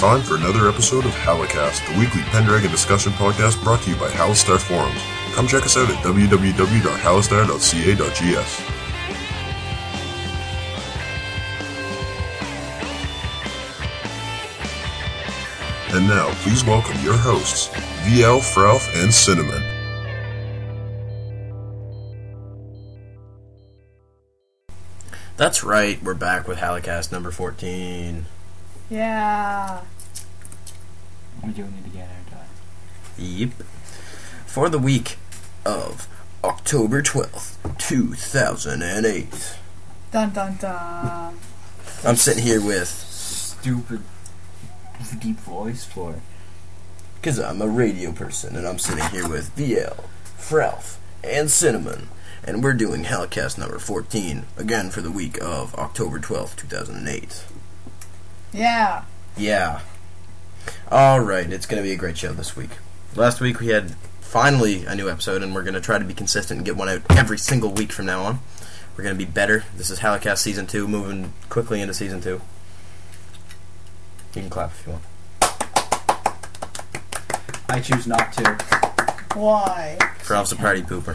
time for another episode of Halicast, the weekly Pendragon discussion podcast brought to you by Halistar Forums. Come check us out at www.halistar.ca.gs. And now, please welcome your hosts, VL, Fralf, and Cinnamon. That's right, we're back with Halicast number 14. Yeah. We're doing it again, aren't I? Yep. For the week of October 12th, 2008. Dun dun dun. I'm sitting here with... Stupid deep voice for. Because I'm a radio person, and I'm sitting here with VL, Fralf, and Cinnamon. And we're doing Halicast number 14, again for the week of October 12th, 2008. Yeah. Yeah. Alright, it's going to be a great show this week. Last week we had finally a new episode, and we're going to try to be consistent and get one out every single week from now on. We're going to be better. This is Halicast Season 2, moving quickly into Season 2. You can clap if you want. I choose not to. Why? Fralf's a party pooper.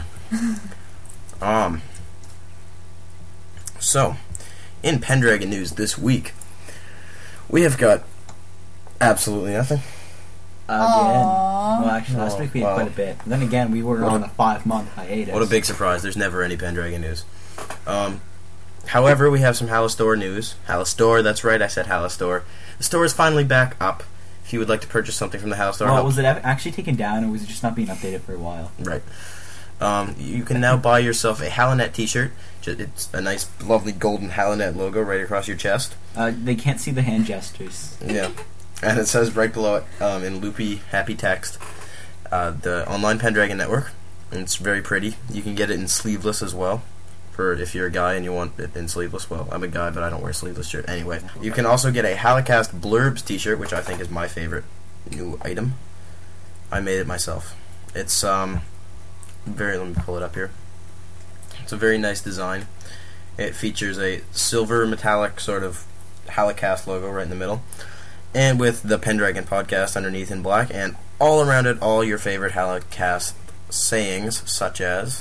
So, in Pendragon news this week, we have got absolutely nothing. Again. Aww. Well, actually, last week we had quite a bit. Then again, we were on a 5-month hiatus. What a big surprise. There's never any Pendragon news. However, we have some Halistor news. Halistor, that's right, I said Halistor. The store is finally back up. If you would like to purchase something from the Halistor... Well, was it actually taken down, or was it just not being updated for a while? Right. You can now buy yourself a Halinet t-shirt. It's a nice, lovely golden Halinet logo right across your chest. They can't see the hand gestures. Yeah. And it says right below it, in loopy, happy text, the Online Pendragon Network. And it's very pretty. You can get it in sleeveless as well, for if you're a guy and you want it in sleeveless. Well, I'm a guy, but I don't wear a sleeveless shirt. Anyway, you can also get a Halicast Blurbs t-shirt, which I think is my favorite new item. I made it myself. It's, let me pull it up here. It's a very nice design. It features a silver metallic sort of Halicast logo right in the middle, and with the Pendragon podcast underneath in black, and all around it, all your favorite Halicast sayings, such as...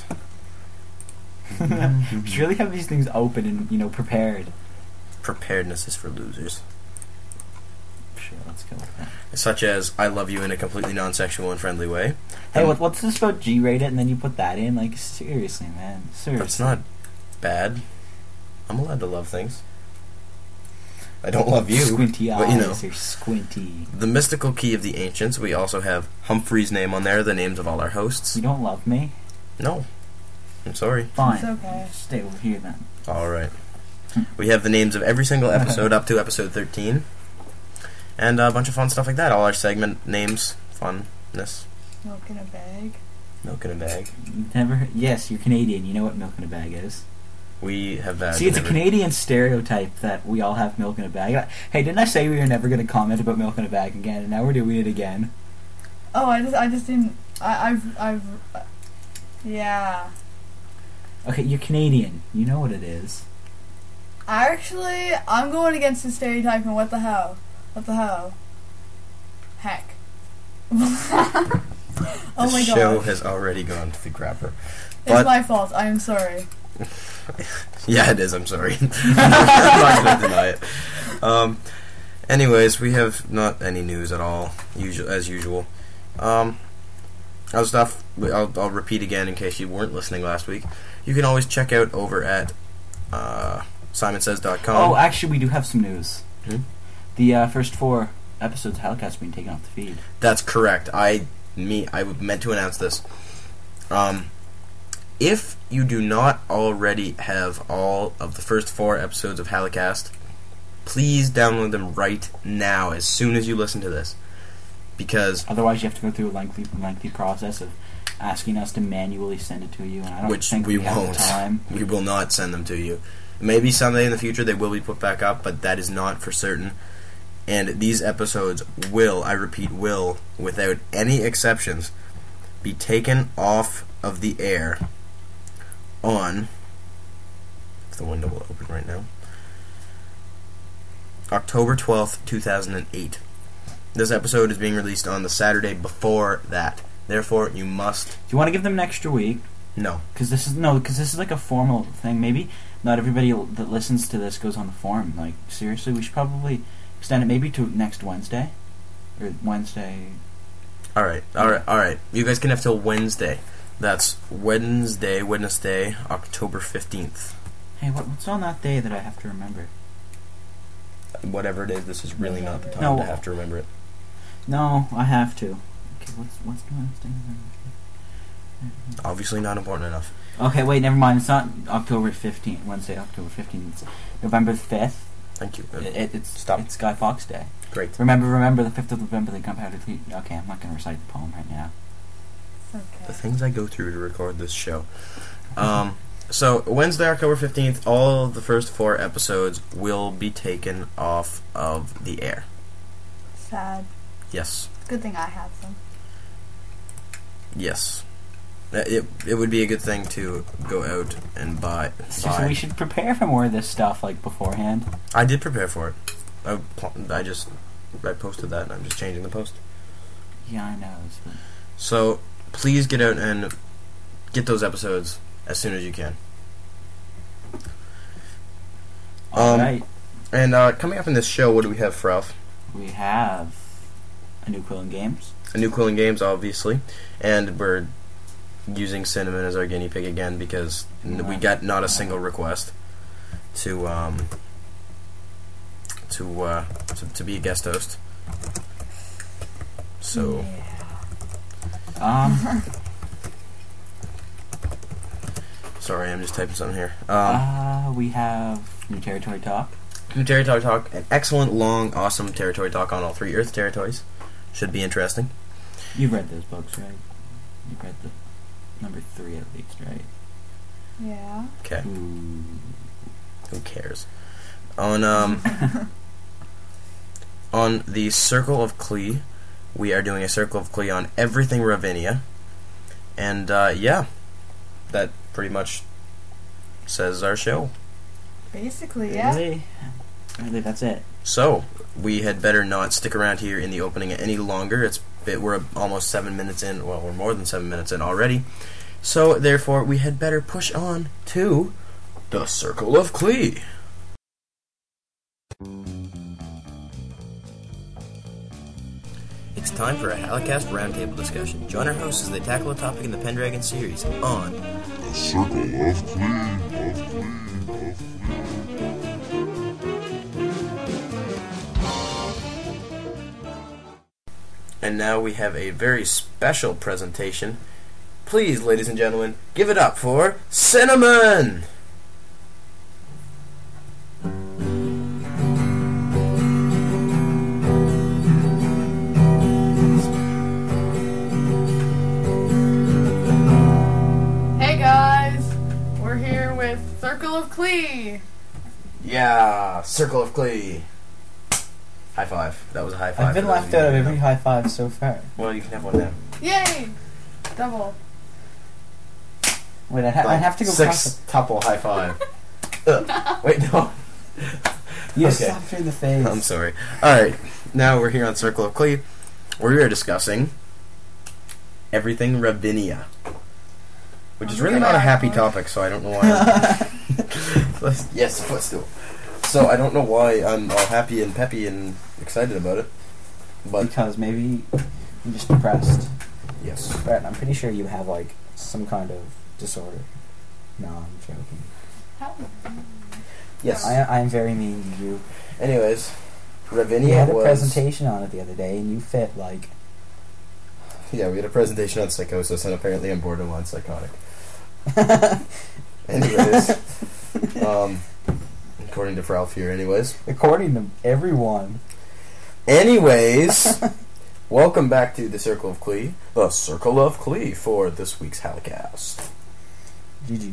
We should really have these things open and, prepared. Preparedness is for losers. Sure, let's go with that. Such as, I love you in a completely non-sexual and friendly way. Hey, what's this about G-rated and then you put that in? Like, seriously, man. Seriously. That's not bad. I'm allowed to love things. I don't love you. Squinty eyes, but, you're squinty. The Mystical Key of the Ancients. We also have Humphrey's name on there, the names of all our hosts. You don't love me? No. I'm sorry. Fine. It's okay. Stay over here then. Alright. We have the names of every single episode up to episode 13. And a bunch of fun stuff like that. All our segment names, funness. Milk in a bag. Milk in a bag. You've never... Yes, you're Canadian. You know what milk in a bag is. We have that. See, it's a Canadian stereotype that we all have milk in a bag. Hey, didn't I say we were never going to comment about milk in a bag again, and now we're doing it again? Oh, I just didn't. Yeah. Okay, you're Canadian. You know what it is. Actually, I'm going against the stereotype, and what the hell? What the hell? Heck. Oh my The god. show has already gone to the crapper. It's my fault. I am sorry. Yeah, it is. I'm sorry. I'm not going to deny it. Anyways, we have not any news at all, as usual. Other stuff, I'll repeat again in case you weren't listening last week. You can always check out over at simonsays.com. Oh, actually, we do have some news. Hmm? The first 4 episodes of Halicast are being taken off the feed. That's correct. I meant to announce this. If you do not already have all of the first 4 episodes of Halicast, please download them right now, as soon as you listen to this. Because... Otherwise, you have to go through a lengthy process of asking us to manually send it to you, and I don't which think we have won't. the time. We will not send them to you. Maybe someday in the future they will be put back up, but that is not for certain. And these episodes will, I repeat, will, without any exceptions, be taken off of the air on... If the window will open right now. October 12th, 2008. This episode is being released on the Saturday before that. Therefore, you must... Do you want to give them an extra week? No. Because this is like a formal thing. Maybe not everybody that listens to this goes on the forum. Like, seriously, we should probably extend it maybe to next Wednesday. Or Wednesday. Alright. You guys can have till Wednesday. That's Wednesday, October 15th. Hey, what's on that day that I have to remember? Whatever it is, this is really not the time No. to have to remember it. No, I have to. Okay, what's the Wednesday? Obviously not important enough. Okay, wait, never mind. It's not October 15th. Wednesday, October 15th. It's November 5th. Thank you. Stop. It's Guy Fawkes Day. Great. Remember the 5th of November, the Gunpowder Fleet. Okay, I'm not going to recite the poem right now. Okay. The things I go through to record this show. So, Wednesday, October 15th, all of the first 4 episodes will be taken off of the air. Sad. Yes. Good thing I have some. Yes. It would be a good thing to go out and buy. Seriously, we should prepare for more of this stuff, like, beforehand. I did prepare for it. I posted that, and I'm just changing the post. Yeah, I know. So, please get out and get those episodes as soon as you can. Alright. And coming up in this show, what do we have, Ralph? We have a new Quillen Games. A new Quillen Games, obviously. And we're using Cinnamon as our guinea pig again because we got not a single request to be a guest host. So sorry, I'm just typing something here. We have new Territory Talk. New Territory Talk, an excellent, long, awesome Territory Talk on all 3 Earth territories. Should be interesting. You've read those books, right? You've read the number 3 at least, right? Yeah. Okay. Ooh. Who cares? On on the Circle of Klee, we are doing a Circle of Klee on everything Ravinia. And yeah, that pretty much says our show. Basically, yeah. Really, that's it. So, we had better not stick around here in the opening any longer. We're almost 7 minutes in. Well, we're more than 7 minutes in already. So, therefore, we had better push on to the Circle of Klee. It's time for a Halicast roundtable discussion. Join our hosts as they tackle a topic in the Pendragon series on The Circle of Klee. And now we have a very special presentation. Please, ladies and gentlemen, give it up for Cinnamon! Hey guys, we're here with Circle of Klee. Yeah, Circle of Klee. High five. That was a high five. I've been left out of every high five so far. Well, you can have one now. Yay! Double. Wait, I'd have to go Six tuple high five. Wait, no. You Okay. slapped her in the face. I'm sorry. Alright, now we're here on Circle of Klee, where we are discussing everything Ravinia. Which is really not a happy topic, so I don't know why. Yes, footstool. So I don't know why I'm all happy and peppy and excited about it. But Because maybe you're just depressed. yes. Brett, I'm pretty sure you have, like, some kind of disorder. No, I'm joking. How? Yes. I'm very mean to you. Anyways, We Ravinia had a was... presentation on it the other day, and you fit, like... Yeah, we had a presentation on psychosis, and apparently I'm borderline psychotic. Anyways, according to Ralph here, anyways. According to everyone. Anyways, welcome back to the Circle of Klee, the Circle of Klee for this week's Halicast. GG.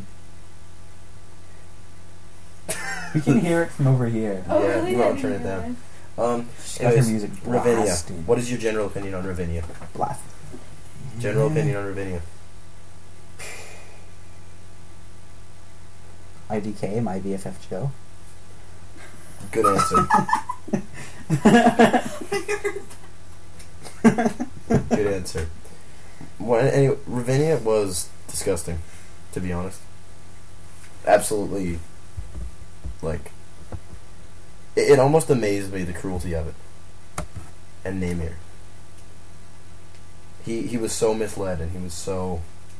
We can hear it from over here. Oh, Yeah, really? you want I to turn it didn't know down. She's got her Anyways, music Ravinia. blasting. What is your general opinion on Ravinia? Blast. General opinion on Ravinia. IDK, my BFF Joe. Good answer. Good answer. Well, anyway, Ravinia was disgusting, to be honest. Absolutely, like, it almost amazed me, the cruelty of it. And Namir. He was so misled, and he was so...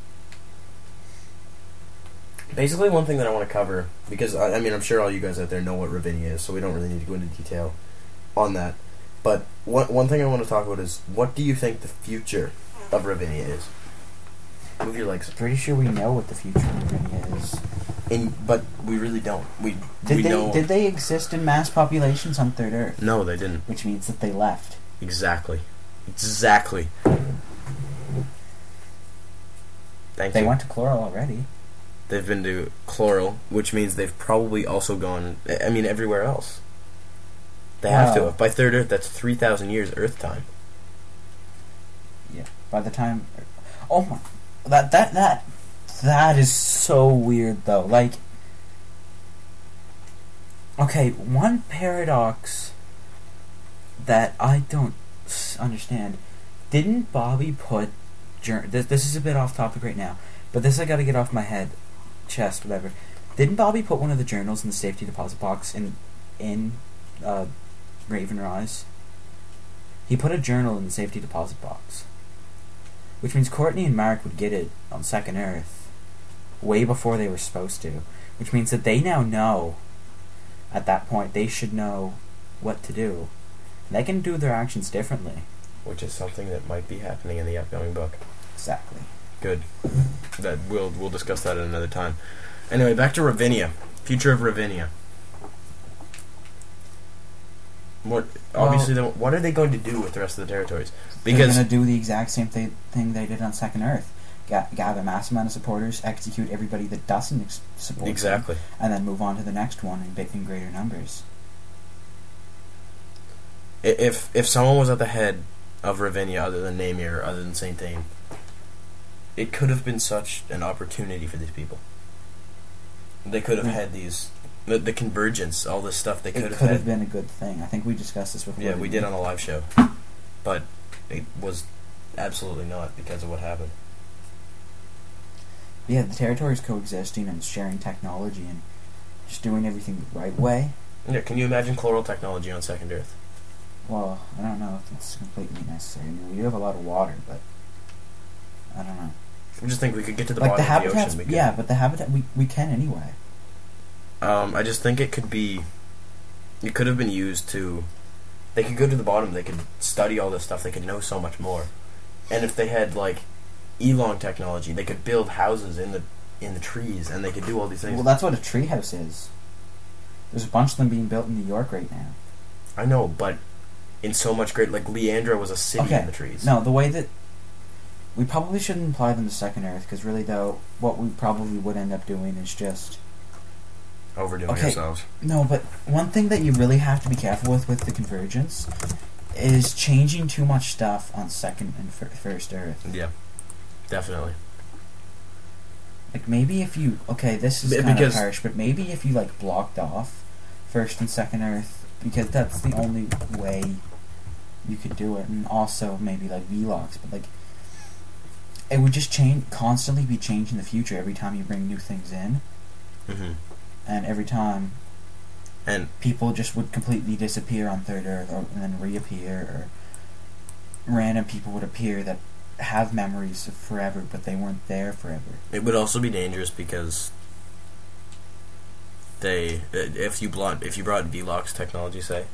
Basically, one thing that I want to cover, because, I mean, I'm sure all you guys out there know what Ravinia is, so we don't really need to go into detail on that. But one thing I want to talk about is, what do you think the future of Ravinia is? Move your legs. Pretty sure we know what the future of Ravinia is. But we really don't. Did they exist in mass populations on Third Earth? No, they didn't. Which means that they left. Exactly. Thank you. They went to Chloral already. They've been to Chloral, which means they've probably also gone, I mean, everywhere else. They have to have. By Third Earth, that's 3,000 years Earth time. Yeah. By the time... Oh my... That is so weird, though. Like... Okay, one paradox that I don't understand. Didn't Bobby put... This is a bit off topic right now, but this I gotta get off my head, chest, whatever. Didn't Bobby put one of the journals in the safety deposit box in Raven Rise? He put a journal in the safety deposit box. Which means Courtney and Mark would get it on Second Earth way before they were supposed to. Which means that they now know, at that point, they should know what to do. They can do their actions differently. Which is something that might be happening in the upcoming book. Exactly. Good. That we'll discuss that at another time. Anyway, back to Ravinia. Future of Ravinia. What are they going to do with the rest of the territories? Because they're going to do the exact same thing they did on Second Earth. Gather a mass amount of supporters, execute everybody that doesn't support them, and then move on to the next one in greater numbers. If someone was at the head of Ravinia other than Namir, other than Saint Dane, it could have been such an opportunity for these people. They could have had these... The convergence, all this stuff, It could have been a good thing. I think we discussed this before. Yeah, we did on the live show. But it was absolutely not because of what happened. Yeah, the territories coexisting and sharing technology and just doing everything the right way. Yeah, can you imagine chloral technology on Second Earth? Well, I don't know if it's completely necessary. I mean, we do have a lot of water, but I don't know. I just think we could get to the like bottom the of the ocean. Yeah, but the habitat, we can anyway. I just think it could have been used to... They could go to the bottom, they could study all this stuff, they could know so much more. And if they had, like, Elong technology, they could build houses in the trees, and they could do all these things. Well, that's what a treehouse is. There's a bunch of them being built in New York right now. I know, but in so much great... Like, Leandra was a city in the trees. No, the way that... We probably shouldn't apply them to Second Earth, because really, though, what we probably would end up doing is just... Overdoing ourselves. No, but one thing that you really have to be careful with the convergence is changing too much stuff on Second and First Earth. Yeah, definitely. Like, maybe if you... Okay, this is kind of harsh, but maybe if you, like, blocked off First and Second Earth, because that's the only way you could do it, and also maybe, like, VLOX, but, like, it would just constantly be changing the future every time you bring new things in. Mm-hmm. And every time people just would completely disappear on Third Earth and then reappear, or random people would appear that have memories of forever, but they weren't there forever. It would also be dangerous because if you brought VLOX technology, say,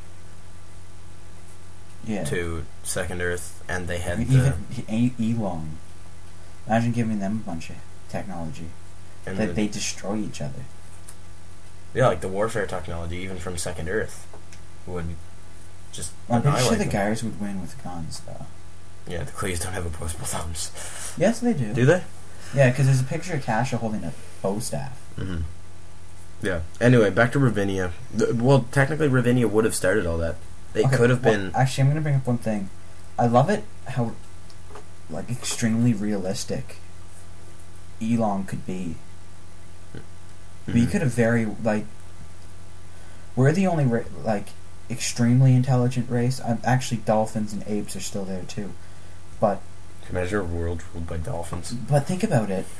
to Second Earth, and they had Elong. Imagine giving them a bunch of technology. And that they destroy each other. Yeah, like the warfare technology, even from Second Earth, would just I'm pretty sure the guys would win with guns, though. Yeah, the Klees don't have opposable thumbs. Yes, they do. Do they? Yeah, because there's a picture of Kasha holding a bow staff. Mm-hmm. Yeah. Anyway, back to Ravinia. Well, technically, Ravinia would have started all that. It could have been... Actually, I'm going to bring up one thing. I love it how, like, extremely realistic Elong could be. But you could have we're the only, extremely intelligent race. Actually, dolphins and apes are still there too. But Imagine a world ruled by dolphins. But think about it.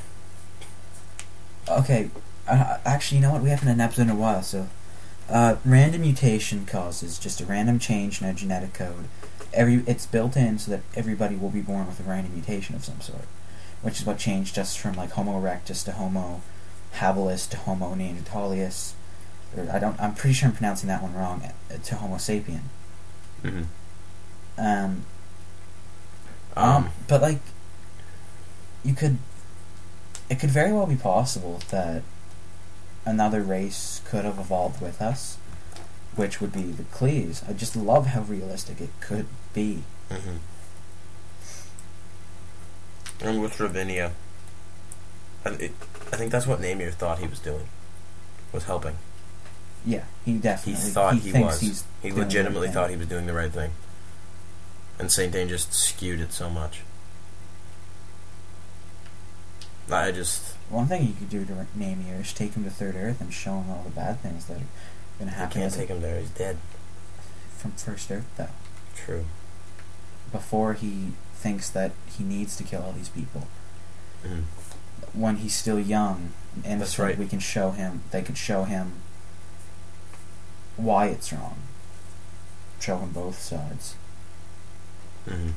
Okay, actually, you know what? We haven't had an episode in a while, so... random mutation causes just a random change in our genetic code. It's built in so that everybody will be born with a random mutation of some sort. Which is what changed us from, like, Homo erectus to Homo habilis to Homo neanderthalis. I'm pretty sure I'm pronouncing that one wrong. To Homo sapien. Mm-hmm. But, like, it could very well be possible that another race could have evolved with us, which would be the Klees. I just love how realistic it could be. Mm-hmm. And with Ravinia, I think that's what Namir thought he was doing, was helping. Yeah, he definitely... He thought he was. He doing legitimately the right thought thing. he was doing the right thing. And Saint Dane just skewed it so much. I just... One thing you could do to Namir is take him to Third Earth and show him all the bad things that are going to I happen. can't take him there, he's dead. From First Earth, though. True. Before he thinks that he needs to kill all these people. Mm. When he's still young and innocent, That's right. we can show him... They could show him why it's wrong. Show him both sides. Mm-hmm.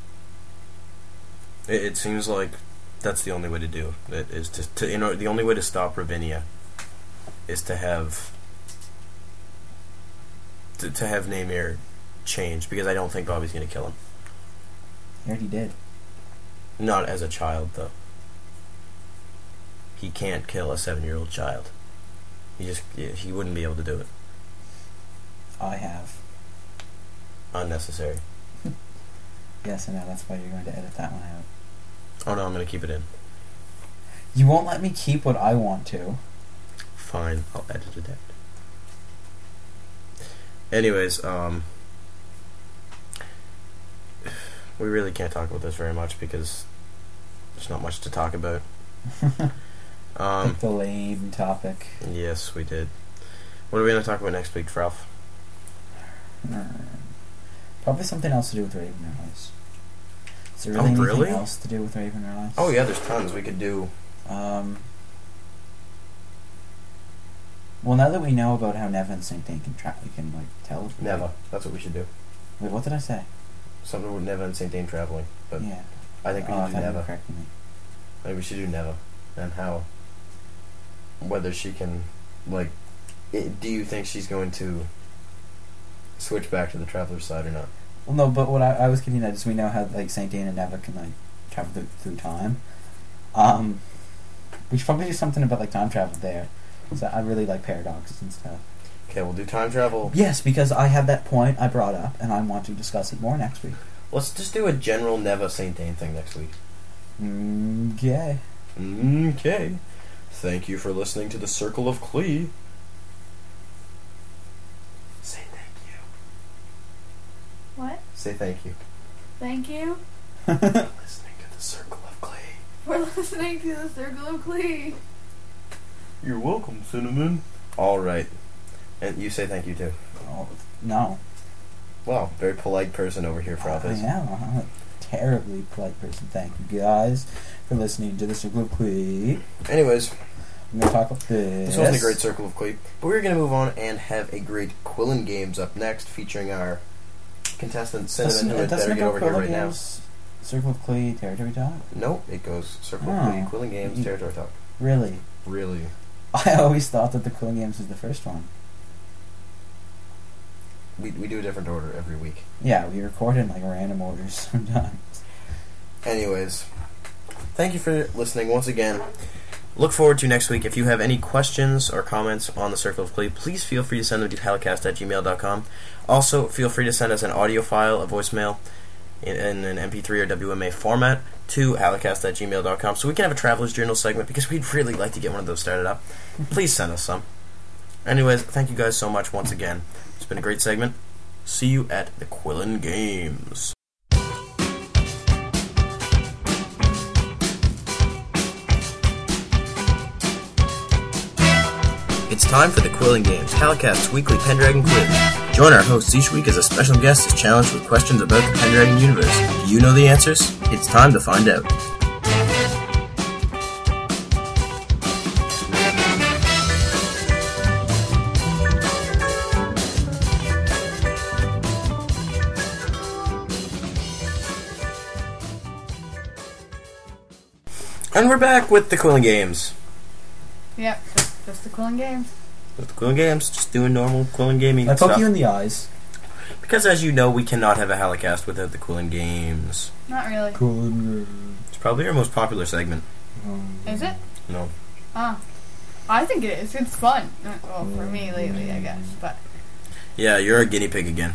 It seems like that's the only way to do it, is to the only way to stop Ravinia is to have to have Namir change, because I don't think Bobby's going to kill him. He already did. Not as a child, though. He can't kill a 7-year-old child. He wouldn't be able to do it. I have. Unnecessary. Yes, I know. That's why you're going to edit that one out. Oh no, I'm going to keep it in. You won't let me keep what I want to. Fine, I'll edit it out. Anyways, we really can't talk about this very much because there's not much to talk about. Pick the lame topic. Yes, we did. What are we going to talk about next week, Ralph? Probably something else to do with Raven Rise. Is there really anything really? else to do with Raven Rise? Oh yeah, there's tons we could do. Well, now that we know about how Neva and Saint Dane can like tell. Neva, that's what we should do. Wait, what did I say? Something with Neva and Saint Dane traveling. But Yeah. I think we I should do thought you were Neva. correcting me. I think we should do Neva. And how... Whether she can... Like... do you think she's going to switch back to the Traveler's side or not? Well, no, but what I was getting at is we know how like Saint Dane and Neva can like travel through time. We should probably do something about like time travel there. So I really like paradoxes and stuff. Okay, we'll do time travel. Yes, because I have that point I brought up, and I want to discuss it more next week. Let's just do a general Neva Saint Dane thing next week. Okay. Okay. Thank you for listening to the Circle of Klee. Say thank you. What? Say thank you. Thank you Listening to the Circle of Klee. for listening to the Circle of Klee. You're welcome, Cinnamon. Alright. And you say thank you too. Oh, no. Wow, very polite person over here, I Prophet. am. I'm a terribly polite person. Thank you guys for listening to the Circle of Klee. Anyways, I'm going to talk about this. this wasn't a great Circle of Klee, but we're going to move on and have a great Quillen Games up next, featuring our contestant Cinnamon, who had better get over here right now. Circle of Klee territory talk? Nope, it goes Circle of Oh. Klee, Quillen Games, Territory Talk. Really? Really? I always thought that the Quillen Games was the first one. We do a different order every week. Yeah, we record in like random orders sometimes. Anyways, thank you for listening once again. Look forward to next week. If you have any questions or comments on the Circle of Klee, please feel free to send them to halicast@gmail.com. Also, feel free to send us an audio file, a voicemail, in an MP3 or WMA format to halicast@gmail.com so we can have a Traveler's Journal segment, because we'd really like to get one of those started up. Please send us some. Anyways, thank you guys so much once again. It's been a great segment. See you at the Quillen Games. It's time for the Quillen Games, Halicast's weekly Pendragon quiz. Join our hosts each week as a special guest is challenged with questions about the Pendragon universe. Do you know the answers? It's time to find out. And we're back with the Quillen Games. Yep, just the Quillen Games. With the Quillen Games, just doing normal Quillen gaming I stuff. poke you in the eyes. Because as you know, we cannot have a Halicast without the Quillen Games. Not really. It's probably our most popular segment. Is it? No. I think it is. It's fun. Well, for me lately, I guess. But Yeah, you're a guinea pig again.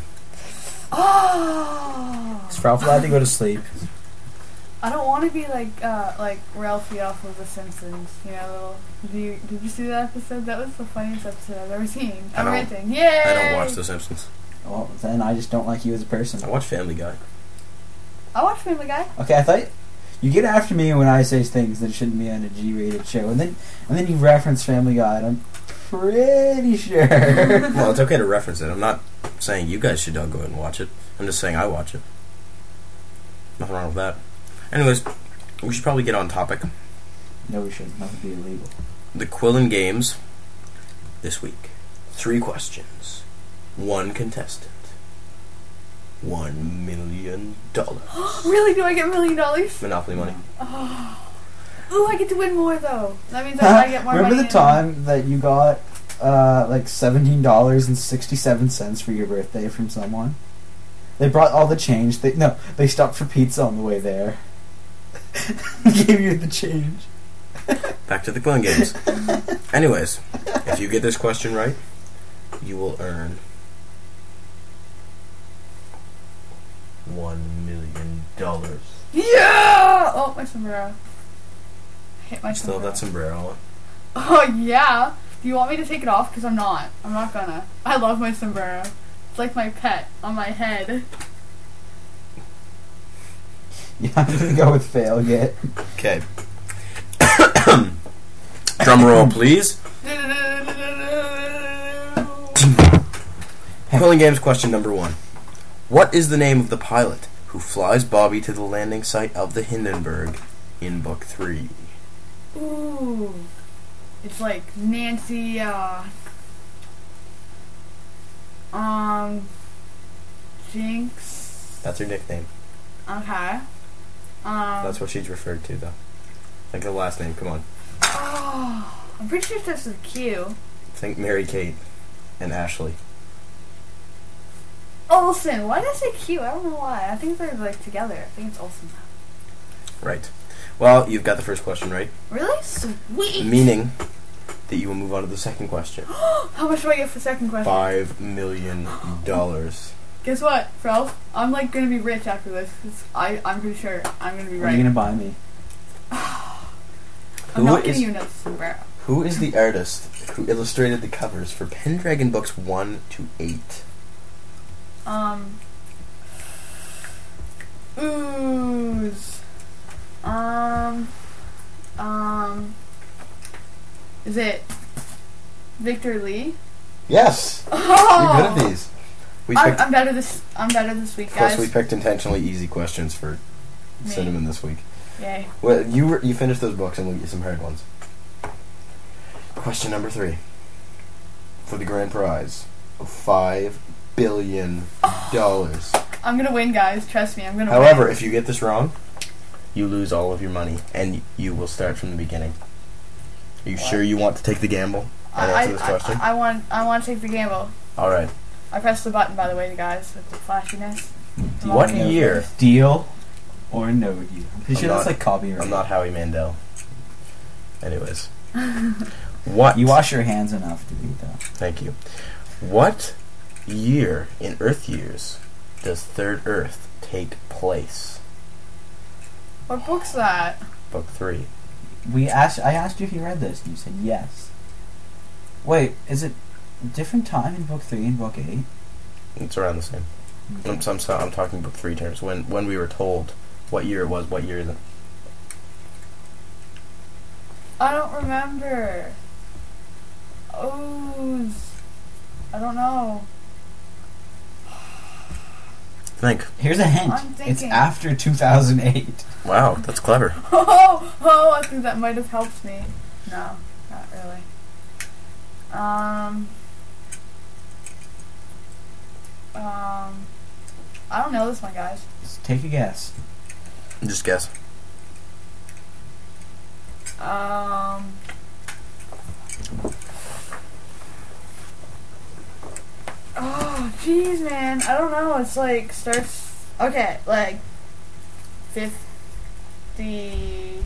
oh, Is Ralph allowed to go to sleep? I don't want to be like Ralphie off of The Simpsons. You know, did you see that episode? That was the funniest episode I've ever seen. I don't- Everything. Yay! I don't watch The Simpsons. Well, then I just don't like you as a person. I watch Family Guy. I watch Family Guy. Okay, I thought you get after me when I say things that shouldn't be on a G-rated show, and then you reference Family Guy, and I'm pretty sure. Well, it's okay to reference it. I'm not saying you guys should all go ahead and watch it. I'm just saying I watch it. Nothing wrong with that. Anyways, we should probably get on topic. No, we shouldn't. That would be illegal. The Quillen Games this week. 3 questions. 1 contestant. $1 million. Really? Do I get $1 million? Monopoly money. Oh. Ooh, I get to win more though. That means I get more Remember money. the time that you got like $17.67 for your birthday from someone? They brought all the change. They stopped for pizza on the way there. Gave you the change. Back to the Quillen Games. Anyways, if you get this question right, you will earn $1 million. Yeah! Oh, my sombrero. Hit my Still have that sombrero on. Oh, yeah. Do you want me to take it off? Because I'm not. I'm not gonna. I love my sombrero. It's like my pet on my head. Yeah, I'm gonna go with fail yet. Okay. Drum roll, please. Quillen Games question number 1. What is the name of the pilot who flies Bobby to the landing site of the Hindenburg in Book 3? Ooh. It's like Nancy, Jinx. That's her nickname. Okay. That's what she's referred to, though. Think of the last name, come on. Oh, I'm pretty sure this is Q. Think Mary Kate and Ashley. Olsen. Why did I say Q? I don't know why. I think they're like together. I think it's Olsen. Right. Well, you've got the first question right. Really? Sweet. Meaning that you will move on to the second question. How much do I get for the second question? $5 million. Guess what, Ralph? I'm like gonna be rich after this. I'm pretty sure I'm gonna be What right. are you gonna buy me? I'm not getting you another sombrero. Who is the artist who illustrated the covers for Pendragon books 1 to 8? Ooze. Is it Victor Lee? Yes. Oh! You're good at these. I'm better this week, guys. Plus, we picked intentionally easy questions for Me. Cinnamon this week. Yay. Well, you finished those books, and we'll get you some hard ones. Question number 3. For the grand prize of $5 billion. I'm gonna win, guys. Trust me, I'm gonna However, win. if you get this wrong, you lose all of your money, and you will start from the beginning. Are you sure you want to take the gamble and answer this question? I want to take the gamble. All right. I pressed the button, by the way, guys, with the flashiness. What year? Deal or no deal? I'm pretty sure I'm that's not- like copyright. I'm not Howie Mandel. Anyways. What? You wash your hands enough to do that. Thank you. What year in Earth years does Third Earth take place? What book's that? Book 3. I asked you if you read this, and you said yes. Wait, is it a different time in book 3 and book 8? It's around the same. I'm talking book 3 terms. When we were told what year it was, what year is it? I don't remember. I don't know. Think. Here's a hint. I'm It's thinking. after 2008. Wow, that's clever. Oh, I think that might have helped me. No, not really. I don't know this one, guys. Just take a guess. Just guess. Oh, jeez, man. I don't know. It's like starts. Okay, like 50.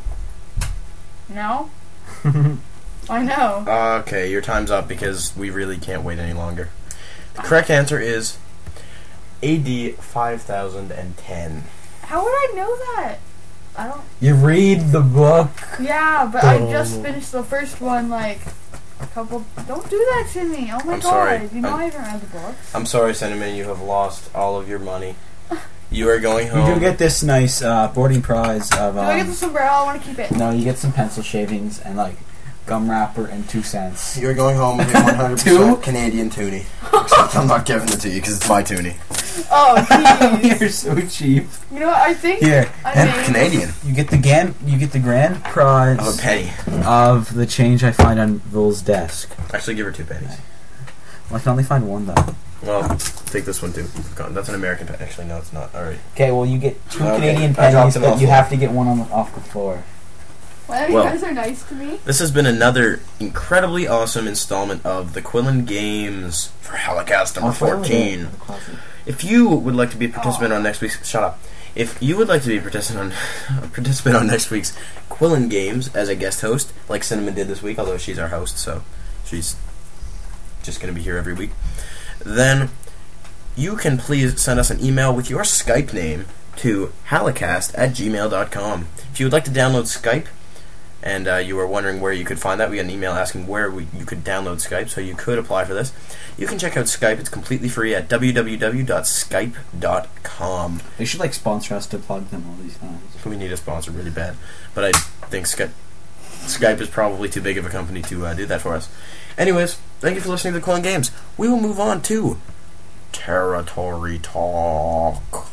No, I know. Okay, your time's up because we really can't wait any longer. The correct answer is AD 5010. How would I know that? I don't. You read the book. Yeah, but I just finished the first one like a couple. Don't do that to me! Oh my I'm god! sorry. You know I haven't read the books. I'm sorry, Cinnamon, you have lost all of your money. You are going home. You do get this nice boarding prize of. Do I get the sombrero? I want to keep it. No, you get some pencil shavings and like gum wrapper and 2 cents. You're going home with 100% Two? Canadian toonie. Except I'm not giving it to you because it's my toonie. Oh, jeez. You're so cheap. You know what? I think Here, I and named- Canadian. you get the grand prize Of a penny. of the change I find on Vill's desk. Actually, give her 2 pennies. Well, I can only find one though. Well, take this one too. That's an American penny. Actually, no, it's not. Alright. Okay, well you get 2 Okay, Canadian I dropped pennies, it but off you the- have to get one off the floor. Well, you Well. guys are nice to me. This has been another incredibly awesome installment of the Quillen Games for Halicast number 14. If you would like to be a participant on next week's... Shut up. If you would like to be a participant on next week's Quillen Games as a guest host, like Cinnamon did this week, although she's our host, so she's just going to be here every week, then you can please send us an email with your Skype name to halicast@gmail.com. If you would like to download Skype, and you were wondering where you could find that, we got an email asking where you could download Skype, so you could apply for this. You can check out Skype. It's completely free at www.skype.com. They should like sponsor us to plug them all these times. We need a sponsor really bad, but I think Skype is probably too big of a company to do that for us. Anyways, thank you for listening to the Quillen Games. We will move on to Territory Talk.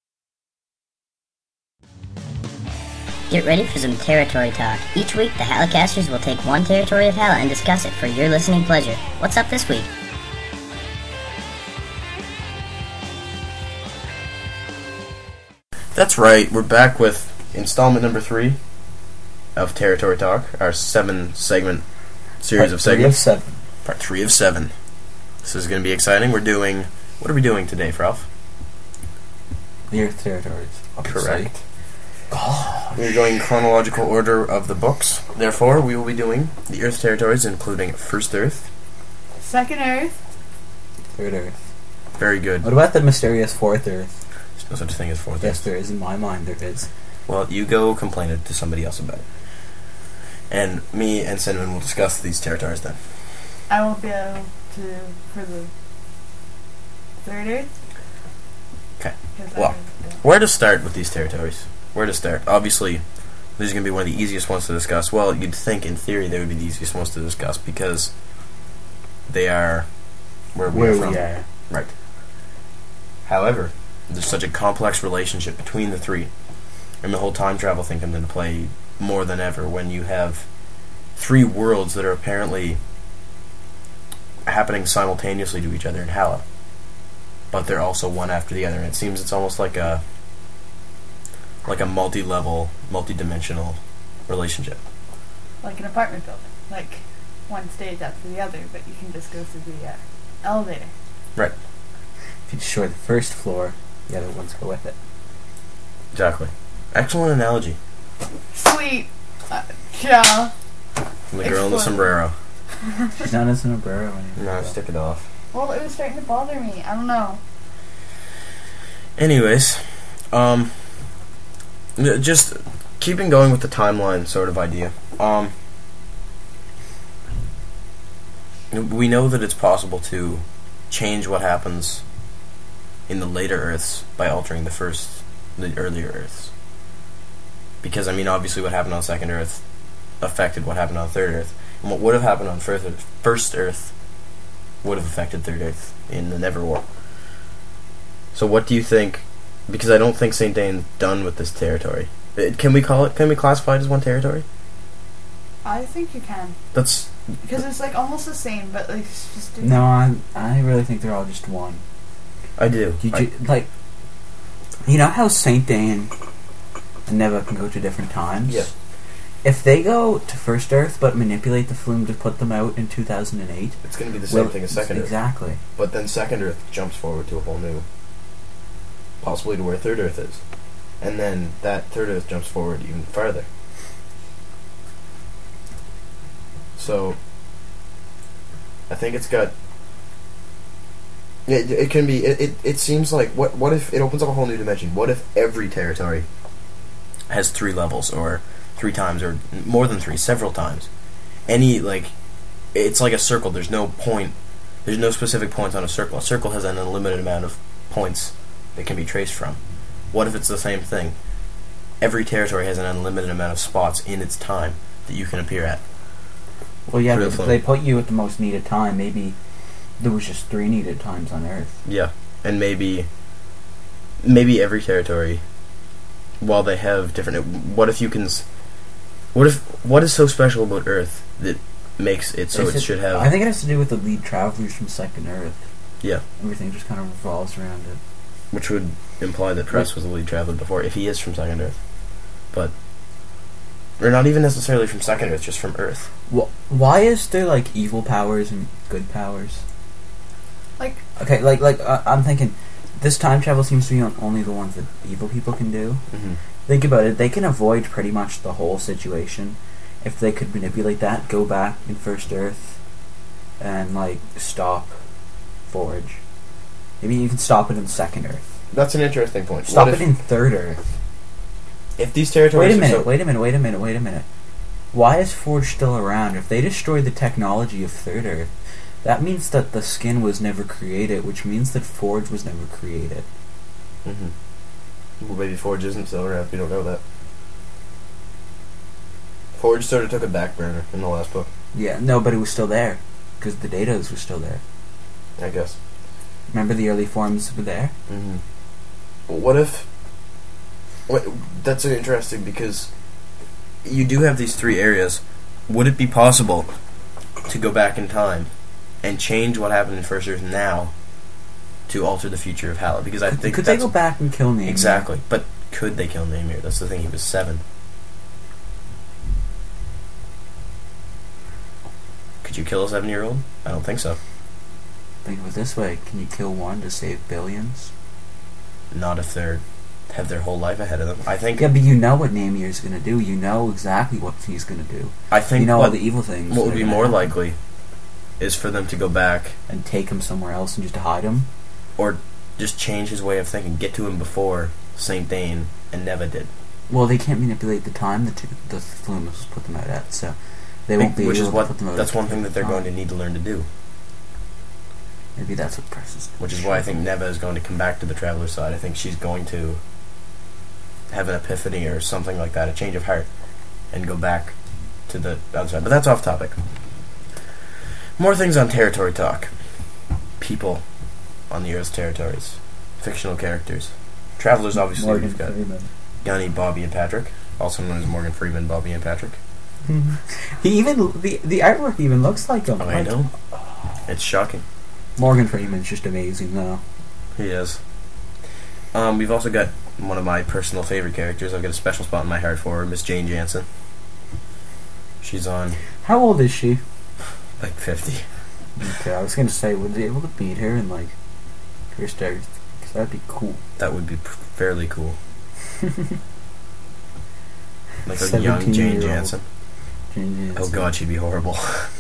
Get ready for some territory talk. Each week, the Halicasters will take one territory of Hala and discuss it for your listening pleasure. What's up this week? That's right, we're back with installment number 3 of Territory Talk, our 7-segment series of segments. Part 3 of 7. This is going to be exciting. What are we doing today, Ralph? The Earth territories. Obviously. Correct. We're going in chronological order of the books. Therefore, we will be doing the Earth territories, including First Earth. Second Earth. Third Earth. Very good. What about the mysterious Fourth Earth? There's no such thing as Fourth Yes, Earth. there is in my mind. There is. Well, you go complain it to somebody else about it. And me and Cinnamon will discuss these territories then. I won't be able to for the Third Earth. Okay. 'Cause Well, where to start with these territories? Where to start? Obviously, this is going to be one of the easiest ones to discuss. Well, you'd think in theory they would be the easiest ones to discuss because they are where we are from. Right. However, there's such a complex relationship between the three, and the whole time travel thing comes into play more than ever when you have 3 worlds that are apparently happening simultaneously to each other in Hala, but they're also one after the other, and it seems it's almost like a multi-level, multi-dimensional relationship. like an apartment building, like one stage after the other, but you can just go through the elevator. Right. If you destroy the first floor, the other ones go with it. Exactly. Excellent analogy. Sweet. Yeah. From the girl in the Excellent. sombrero. She's not as an umbrella anymore. No, stick it off. Well, it was starting to bother me. I don't know. Anyways, just keeping going with the timeline sort of idea. We know that it's possible to change what happens in the later Earths by altering the earlier Earths. Because, I mean, obviously what happened on Second Earth affected what happened on Third Earth. And what would have happened on First Earth would have affected Third Earth in the Neverwar. So what do you think? Because I don't think St. Dane's done with this territory. Can we classify it as one territory? I think you can. That's Because it's like almost the same, but like it's just different. No, I really think they're all just one. I do. Like, you know how Saint Dane and Neva can go to different times? Yeah. If they go to First Earth but manipulate the flume to put them out in 2008, It's going to be the same thing as Second Earth. Exactly. But then Second Earth jumps forward to a whole new, possibly to where Third Earth is, and then that Third Earth jumps forward even farther. So, I think it's got. It can be. It seems like what if it opens up a whole new dimension? What if every territory has 3 levels, or 3 times, or more than 3, several times? It's like a circle. There's no point. There's no specific points on a circle. A circle has an unlimited amount of points that can be traced from. What if it's the same thing? Every territory has an unlimited amount of spots in its time that you can appear at. Well, yeah, if they put you at the most needed time, maybe there was just 3 needed times on Earth. Yeah, and maybe every territory, while they have different. What if you can? What is so special about Earth that makes it so it should have? I think it has to do with the lead travelers from Second Earth. Yeah, everything just kind of revolves around it. Which would imply that Tress was the lead traveler before, if he is from Second Earth, or not even necessarily from Second Earth, just from Earth. Well, why is there like evil powers and good powers? Like, okay, I'm thinking this time travel seems to be only the ones that evil people can do. Mm-hmm. Think about it; they can avoid pretty much the whole situation if they could manipulate that, go back in First Earth, and stop Forge. Maybe you can stop it in Second Earth. That's an interesting point. Stop it in Third Earth. If these territories Wait a minute. Why is Forge still around? If they destroy the technology of Third Earth, that means that the skin was never created, which means that Forge was never created. Mm-hmm. Well, maybe Forge isn't still around. We don't know that. Forge sort of took a back burner in the last book. Yeah, no, but it was still there, because the Datos were still there. I guess. Remember the early forms were there? Mm-hmm. What if... that's interesting, because you do have these 3 areas. Would it be possible to go back in time and change what happened in First Earth now to alter the future of Hala? Because I think could they go back and kill Namir? Exactly, but could they kill Namir? That's the thing. He was 7. Could you kill a 7-year-old? I don't think so. Think of it this way: can you kill one to save billions? Not if they're have their whole life ahead of them. I think. Yeah, but you know what Namir's going to do. You know exactly what he's going to do. I think you know all the evil things. What would be more likely is for them to go back and take him somewhere else and just hide him, or just change his way of thinking, get to him before Saint Dane and Neva did. Well, they can't manipulate the time the Flumes put them out at, so they won't be able to put them out. That's one thing that they're going to need to learn to do. Maybe that's what presses. Which is why I think Neva is going to come back to the Traveler's side. I think she's going to have an epiphany or something like that, a change of heart, and go back to the other side. But that's off topic. More things on territory talk. People on the Earth's territories. Fictional characters. Travelers, obviously, Morgan we've got Freeman. Gunny, Bobby, and Patrick. Also known as Morgan Freeman, Bobby, and Patrick. He even the artwork even looks like him. Oh, I know. It's shocking. Morgan Freeman's just amazing, though. He is. We've also got one of my personal favorite characters. I've got a special spot in my heart for her, Miss Jane Jansen. She's on... How old is she? Like 50. Okay, I was going to say, would they be able to beat her in, First Earth? Because that'd be cool. That would be fairly cool. Like a young Jane Jansen. Oh god, she'd be horrible.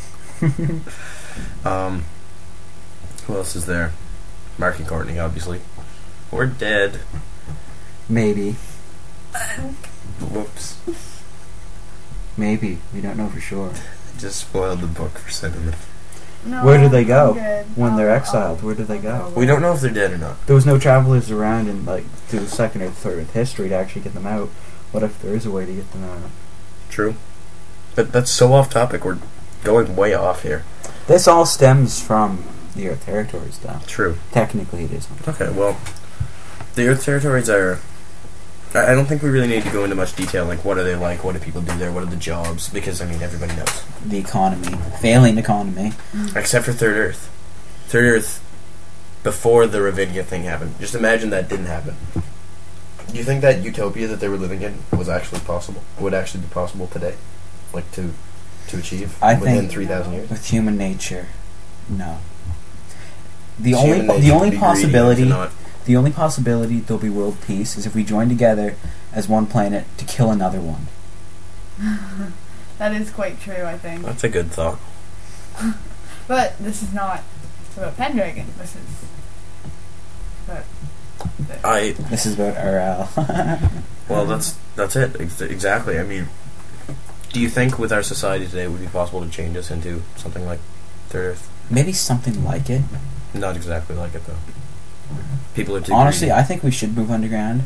Who else is there? Mark and Courtney, obviously. We're dead. Maybe. Whoops. Maybe. We don't know for sure. I just spoiled the book for Cinnamon. No, Where do they go I'm good. when they're exiled? Where do they go? We don't know if they're dead or not. There was no travelers around in through the Second or Third history to actually get them out. What if there is a way to get them out? True. But that's so off topic. We're going way off here. This all stems from the Earth territories, though. True. Technically, it isn't. Okay, well, The Earth territories are... I don't think we really need to go into much detail, like what are they like, what do people do there, what are the jobs, because, I mean, everybody knows. The economy. Failing economy. Except for Third Earth. Third Earth, before the Ravinia thing happened. Just imagine that didn't happen. Do you think that utopia that they were living in was actually possible? Would actually be possible today? Like, to achieve within 3,000 years? With human nature, no. Human nature The to only be greedy and to possibility... not- The only possibility there'll be world peace is if we join together as one planet to kill another one. That is quite true, I think. That's a good thought. But this is not about Pendragon. This is about This is about RL. Well, that's it. Exactly. I mean, do you think with our society today it would be possible to change us into something like Third Earth? Maybe something like it. Not exactly like it, though. People are too Honestly, greedy. I think we should move underground.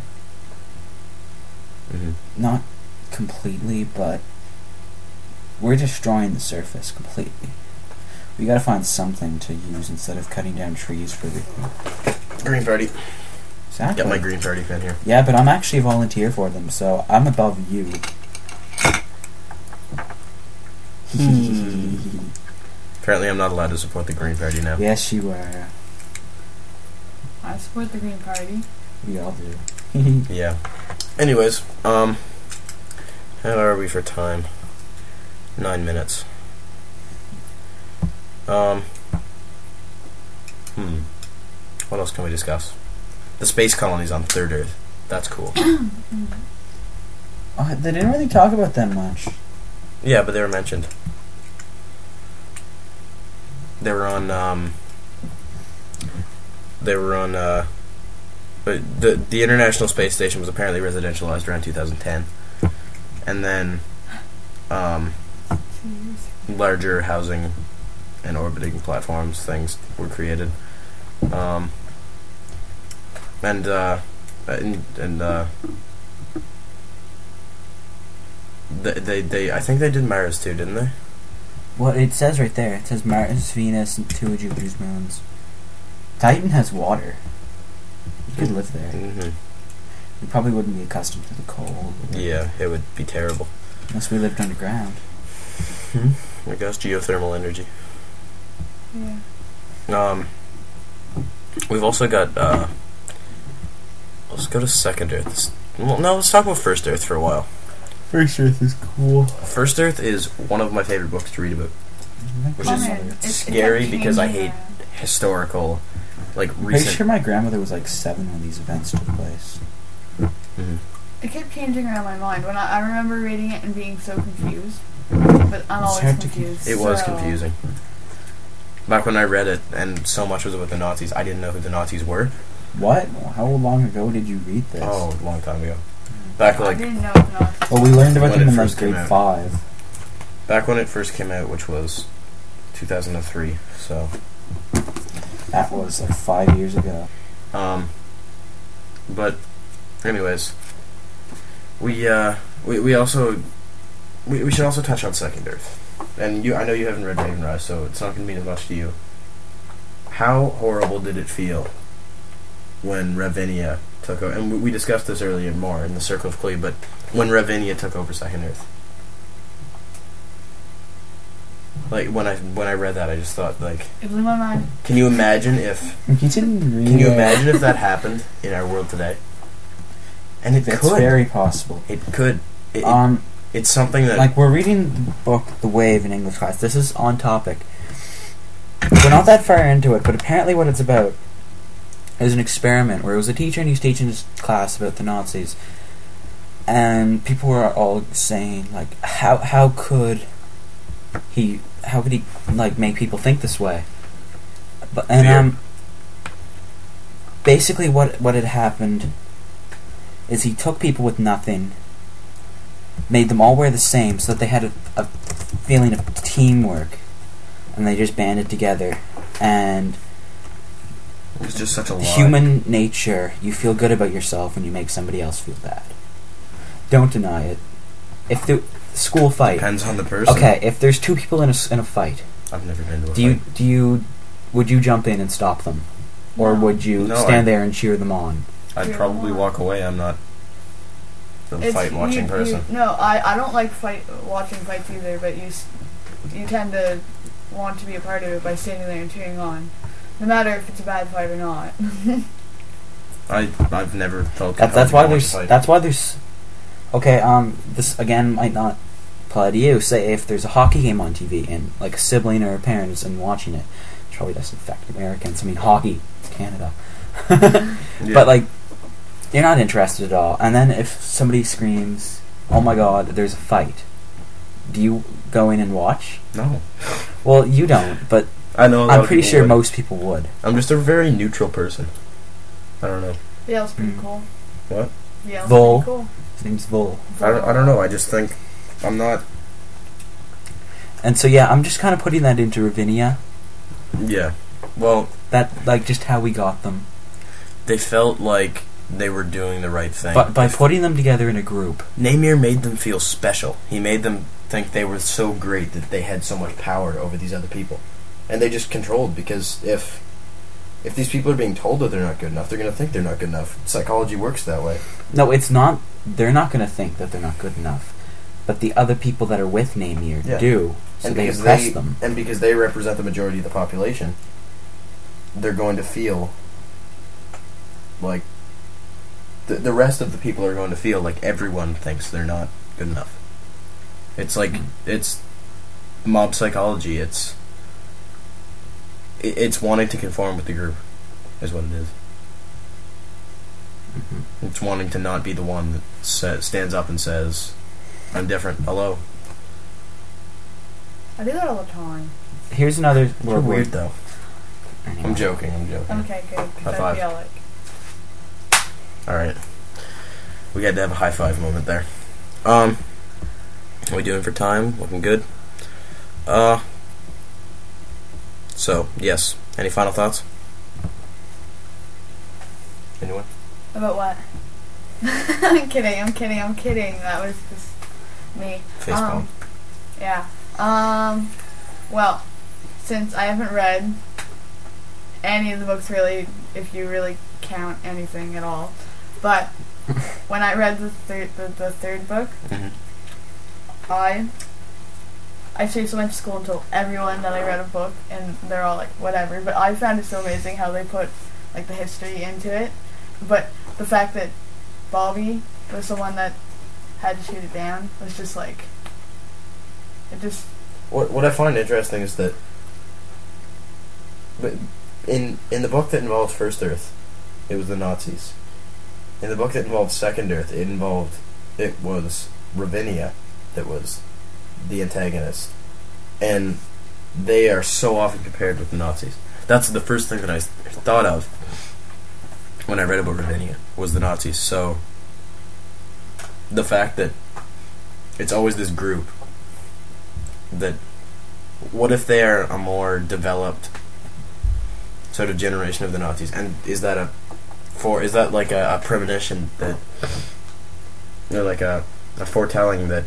Mhm. Not completely, but we're destroying the surface completely. We gotta find something to use instead of cutting down trees for everything. Green Party. Exactly. Got my Green Party pin here. Yeah, but I'm actually a volunteer for them, so I'm above you. Apparently I'm not allowed to support the Green Party now. Yes, you are. I support the Green Party. We all do. Yeah. Anyways, how are we for time? 9 minutes. What else can we discuss? The space colonies on Third Earth. That's cool. They didn't really talk about them much. Yeah, but they were mentioned. They were on, the International Space Station was apparently residentialized around 2010. And then, larger housing and orbiting platforms things were created. They I think they did Mars too, didn't they? Well, it says right there. It says Mars, Venus, and 2 of Jupiter's moons. Titan has water. You could live there. Mm-hmm. You probably wouldn't be accustomed to the cold. Yeah, it would be terrible. Unless we lived underground. I guess geothermal energy. Yeah. We've also got, let's go to Second Earth. Well, no, let's talk about First Earth for a while. First Earth is cool. First Earth is one of my favorite books to read about. Which is It's scary like because I changing hate around. historical, like, I'm pretty recent... sure my grandmother was like 7 when these events took place. Mhm. It kept changing around my mind. When I remember reading it and being so confused. But I'm always hard to confused. It was so- confusing. Back when I read it, and so much was about the Nazis, I didn't know who the Nazis were. What? How long ago did you read this? Oh, a long time ago. Back I like didn't know it not. Well, we learned about When them it in like first came grade out. 5. back when it first came out, which was 2003. So, That was like 5 years ago. but anyways, we also we should also touch on Second Earth. And I know you haven't read Raven Rise, so it's not going to mean as much to you. How horrible did it feel when Ravinia took over? And we discussed this earlier more in the Circle of Clee, but when Ravinia took over Second Earth. Like, when I read that, I just thought, like... It blew my mind. Can you imagine if... You didn't read Can you it. imagine if that happened in our world today? And it It's could. very possible. It could. It's something that... Like, we're reading the book The Wave in English class. This is on topic. We're not that far into it, but apparently what it's about is an experiment where it was a teacher and he's teaching his class about the Nazis. And people were all saying, like, how could he like make people think this way? But basically what had happened is he took people with nothing, made them all wear the same so that they had a feeling of teamwork, and they just banded together. And it was just such a lie. human nature, you feel good about yourself when you make somebody else feel bad. Don't deny it. If the school fight, Depends on the person. okay, if there's 2 people in a fight, I've never been to a fight. would you jump in and stop them, or No. would you No, stand there and cheer them on? I'd probably walk away. I'm not a fight-watching person. No, I don't like watching fights either, but you tend to want to be a part of it by standing there and cheering on, no matter if it's a bad fight or not. I've never felt that's why there's okay. This again might not apply to you. Say if there's a hockey game on TV and like a sibling or a parent is watching it, which probably doesn't affect Americans. I mean, hockey, it's Canada, but like you're not interested at all. And then if somebody screams, "Oh my God, there's a fight," do you go in and watch? No. Well, you don't, but I know. I'm pretty sure most people would. I'm just a very neutral person. I don't know. Yale's pretty cool. What? Yale's Vol. pretty cool. His name's Vol. I don't know. I just think I'm not. And so yeah, I'm just kind of putting that into Ravinia. Yeah. Well, that like just how we got them. They felt like they were doing the right thing. But by putting them together in a group. Namir made them feel special. He made them think they were so great that they had so much power over these other people. And they just controlled, because if these people are being told that they're not good enough, they're going to think they're not good enough. Psychology works that way. No, it's not. They're not going to think that they're not good enough. But the other people that are with Namir do. So and they oppress them. And because they represent the majority of the population, they're going to feel like the rest of the people are going to feel like everyone thinks they're not good enough. It's like it's mob psychology. It's wanting to conform with the group, is what it is. Mm-hmm. It's wanting to not be the one that stands up and says, "I'm different. Hello." I do that all the time. Here's another You're weird though. Anyway. I'm joking. Okay, good. High five. All right. We had to have a high five moment there. What are we doing for time? Looking good. So, yes. Any final thoughts? Anyone? About what? I'm kidding. That was just me. Facepalm. Yeah. Well, since I haven't read any of the books really, if you really count anything at all, but when I read the third book, I seriously went to school and told everyone that I read a book, and they're all like, whatever. But I found it so amazing how they put like the history into it. But the fact that Bobby was the one that had to shoot it down was just like, it just. What I find interesting is that, but in the book that involved First Earth, it was the Nazis. In the book that involved Second Earth, it was Ravinia that was the antagonist, and they are so often compared with the Nazis. That's the first thing that I thought of when I read about Ravinia, was the Nazis. So the fact that it's always this group that, what if they are a more developed sort of generation of the Nazis, and is that like a premonition that, you know, like a foretelling that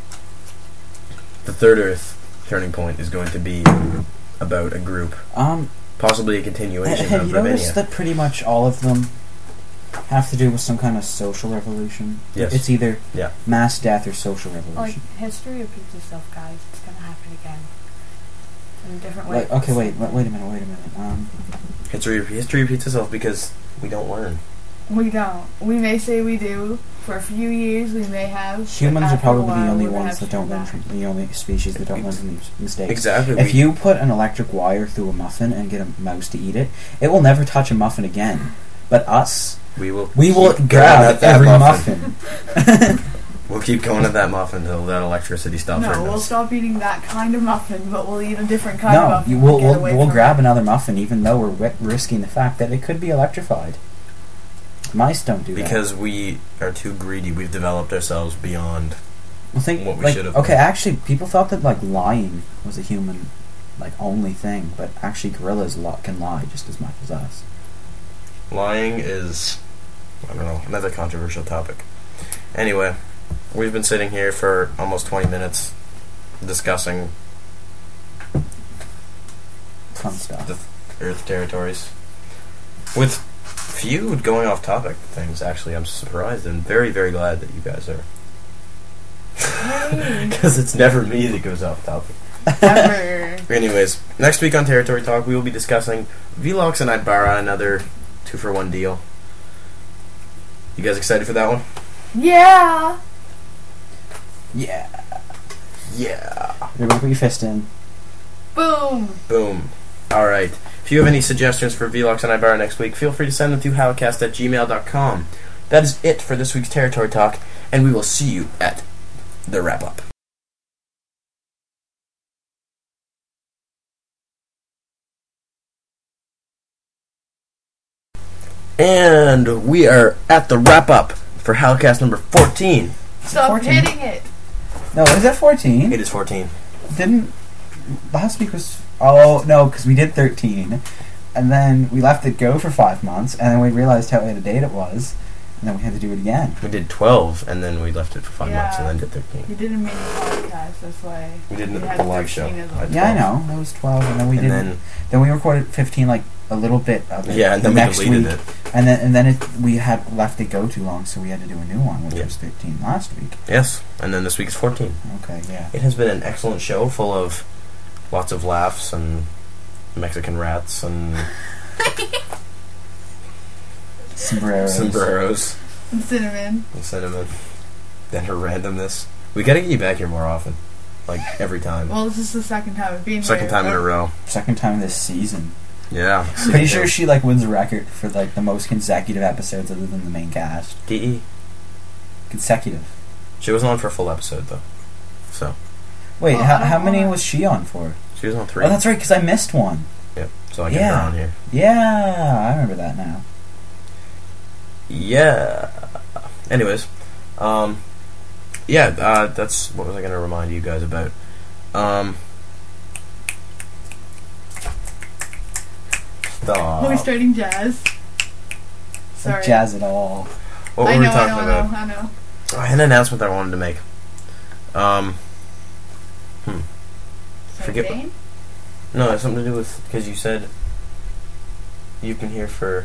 the Third Earth turning point is going to be about a group, possibly a continuation have of you Ravinia. noticed that pretty much all of them have to do with some kind of social revolution? Yes. It's either Yeah. mass death or social Like, revolution. history repeats itself, guys. It's gonna happen again. In a different way. Like, okay, wait a minute. History repeats itself because we don't learn. We don't. We may say we do. For a few years, we may have. Humans but are after a probably while, the only we're gonna ones have that to don't turn learn back. from the only species that don't learn from these mistakes. Exactly. If you put an electric wire through a muffin and get a mouse to eat it, it will never touch a muffin again. But us, we will keep going grab at that every muffin. muffin. We'll keep going at that muffin until that electricity stops. No, hurting we'll us. stop eating that kind of muffin, but we'll eat a different kind of No, muffin. we'll grab another muffin, even though we're risking the fact that it could be electrified. Mice don't do that. Because we are too greedy. We've developed ourselves beyond Well, think, what we like, should have. okay, actually, people thought that like lying was a human, like, only thing, but actually gorillas can lie just as much as us. Lying is, I don't know, another controversial topic. Anyway, we've been sitting here for almost 20 minutes discussing Fun stuff. the Earth territories with few going off topic things, actually. I'm surprised and very, very glad that you guys are. Because it's never me that goes off topic. Ever. Anyways, next week on Territory Talk, we will be discussing Velox and Ibarra, another 2-for-1 deal. You guys excited for that one? Yeah. Yeah. Yeah. Everybody put your fist in. Boom. Boom. Alright. If you have any suggestions for Velox and Ibarra next week, feel free to send them to halocast@gmail.com. That is it for this week's Territory Talk, and we will see you at the wrap-up. And we are at the wrap-up for Halocast number 14. Stop 14. hitting it. No, is that 14? It is 14. Didn't last week was? Oh no, because we did 13, and then we left it go for 5 months, and then we realized how out of date it was, and then we had to do it again. We did 12, and then we left it for 5 months, and then did 13. You did a mini podcast, that's why. We did we the had live show. 13 as well. Yeah, I know that was 12, and then we And did. Then we recorded 15, like a little bit of it. Yeah, and then we next deleted week, it. and then we had left it go too long, so we had to do a new one, which Yeah. was 13 last week. Yes, and then this week is 14. Okay, yeah. It has been an excellent show, full of lots of laughs and Mexican rats and sombreros And cinnamon. and cinnamon. Then her randomness. We gotta get you back here more often. Like, every time. Well, this is the second time I've been Second here. time in a row. Second time this season. Yeah. Pretty sure she like wins the record for like the most consecutive episodes other than the main cast. DE. Consecutive. She wasn't on for a full episode, though. So, Wait, Oh, how many was she on for? she was on 3. Oh, that's right, because I missed one. Yep. So I get Yeah. her on here. Yeah, I remember that now. Yeah. Anyways, that's what was I going to remind you guys about. Stop. Are we starting jazz? Sorry. Like jazz at all. What were I we know, talking I about? know, I know. I had an announcement that I wanted to make. Forget- Jane? No, it has something to do with, because you said you've been here for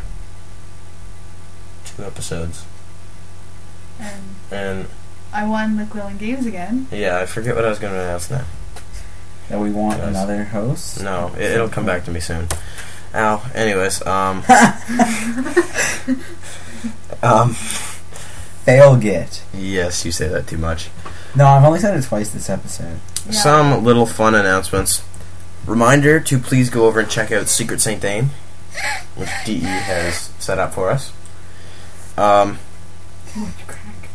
2 episodes. And I won McQuillan Games again. yeah, I forget what I was going to announce now. That we want Yes. another host? No, it'll come back to me soon. Ow. Anyways, Fail get. yes, you say that too much. No, I've only said it twice this episode. Yeah. Some little fun announcements. Reminder to please go over and check out Secret Saint Dane, which DE has set up for us. Too much crack.